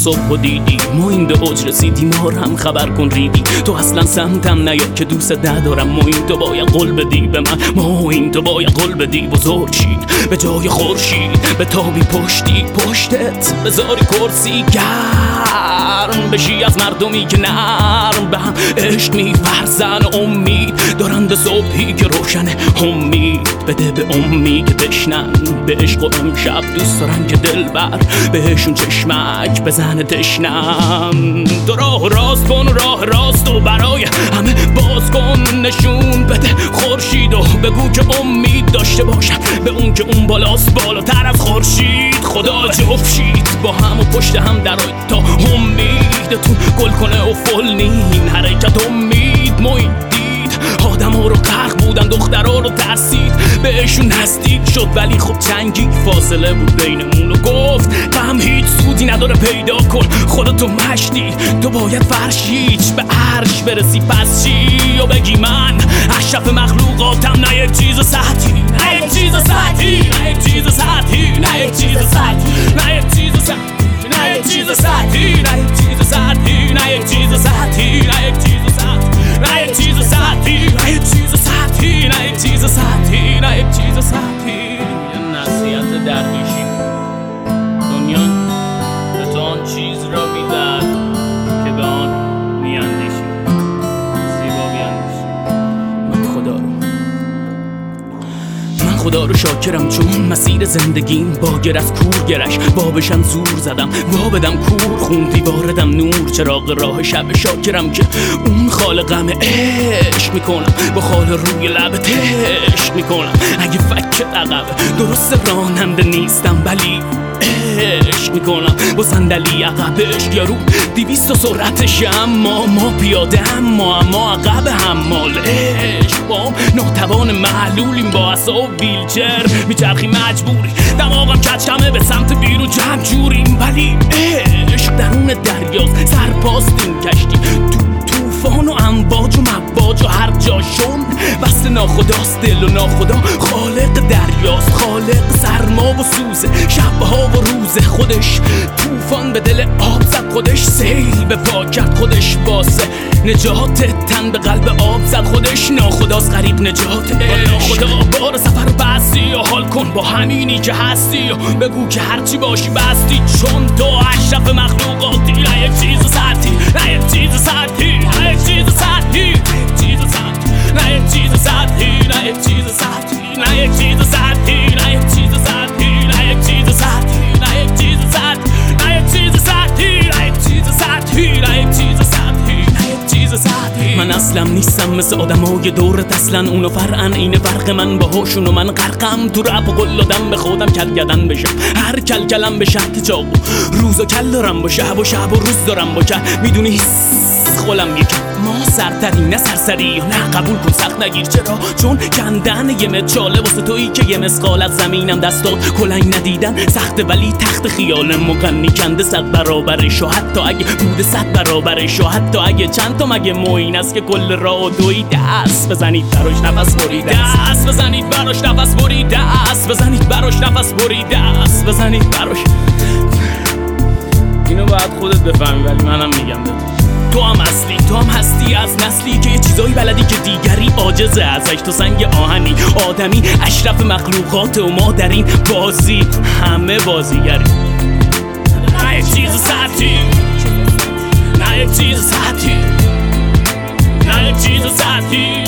صبح و دیدی ما این به اوج رسیدی، ما رو هم خبر کن ریدی. تو اصلا سمتم نیا که دوست ندارم، ما این تو باید قول بدی به من، ما این تو باید قول بدی بزرگ شی به جای خورشید، به تابی پشتت بذاری کرسی گرم بشی از مردمی که نرم به هم عشق می‌ورزن. امید دارند صبحی که روشنه، امید بده به امید که تشنن به عشق و امشب دوست دارن که دلبر بهشون چشمک بزنه تشنم. تو راه راست کن، راه راست و برای همه باز کن، نشون بده خورشید و بگو که امید داشته باشم به اون که اون بالاست بالاتر از خورشید. خدا جفشید با هم و پشت هم درای تا امیدتون گل کنه و فل نین حرکت امید محیط دید. آدم ها رو غرق بودن، دخترها رو ترسید بهشون نزدیک شد ولی خب چنگی فاصله بود بینمون و گفت غم هیچ سودی نداره پیدا کن خودتو مشتی، تو باید فرشیچ به عرش برسی پس چی و بگی من اشرف مخلوقاتم، نه یک چیز سطحی، نه یک چیز سطحی، نه یک چیز سطحی، نه یک چیز سطحی، نه یک چیز سطحی، نه یک چیز سطحی، نه یک چیز سطحی، نه یک چیز سطحی، نه یک چیز سطحی، نه یک چیز سطحی، نه یک چیز سطحی، نه یک چیز سطحی، نه یک چیز سطحی. یه نصیحت درویشی، دنیا به تو آن چیز را می‌دهد که به آن می‌اندیشی. زیبا بیاندیشی. من خدا رو شاکرم چون مسیر زندگیم باگر از کور گرش، بابشم زور زدم وابدم کور خون دیواردم نور چراغ راه شب. شاکرم که اون خالقم عشق میکنم با خال روی لب تشک میکنم. اگه فکر عقب درست راننده نیستم ولی عشق میکنم با صندلی عقبش یا رو 200 سرعتش، اما ما پیاده اما عقب حمال عشق بام ناتوان معلولیم با عصا ویلچر میچرخی مجبوری دماغم کچکمه به سمت بیرون جمع جوریم ولی عشق درون دریاست سرپاستیم کشتی طوفان و امواج و مواج و هر جاشون بست ناخداست دل و ناخدا خالق دریاست، خالق سرما و سوزه شبها و روزه، خودش طوفان به دل آب زد، خودش سیل به پا کرد، خودش واسه نجات تن به قلب آب زد، خودش ناخداست غریق نجات ناخدا. بار سفر و بستی و حال کن با همینی که هستی و بگو که هرچی باشی بستی چون تو اشرف مخلوقاتی. نه یک چیز سطحی، نه یک چیز سطحی، نه یک چیز سطحی، نه یک چیز سطحی، نه یک چیز سطحی، نه یک چیز سطحی، نه یک چیز سطحی، نه یک چیز سطحی، نه یک چیز سطحی، نه یک چیز سطحی، نه یک چیز سطحی، نه یک چیز سطحی، نه یک چیز سطحی. من اصلا نیستم مثل آدمای دورت، اصلا اونو فرقن اینه فرق من باهاشون و من غرقم تو رپ و قل دادم به خودم کلگدن بشم هر کلکلم به شرط چاقو روز و کل دارم با شب و روز دارم با کل میدونی خولم یکم ما سرترین نه سرسری نه قبول کن سخت نگیر چرا چون کندن یه مچاله واسه تویی که یه مسقال از زمینم دستات کلنگ ندیدن سخته ولی تخت خیال مغنی کنده 100 برابرش و حتی اگه بوده 100 برابرش و حتی اگه چند تا مگه موین است که کل راه دوی دست بزنید براش نفس برید دست بزنید براش نفس برید دست بزنید براش نفس برید دست بزنید براش. اینو باید خودت بفهمی ولی منم میگم بده. تو هم اصلی تو هم هستی از نسلی که یه چیزایی بلدی که دیگری عاجزه ازش، تو سنگ آهنی آدمی اشرف مخلوقات و ما در این بازی همه بازیگری. نه یک چیز سطحی، نه یک چیز سطحی، نه یک چیز سطحی.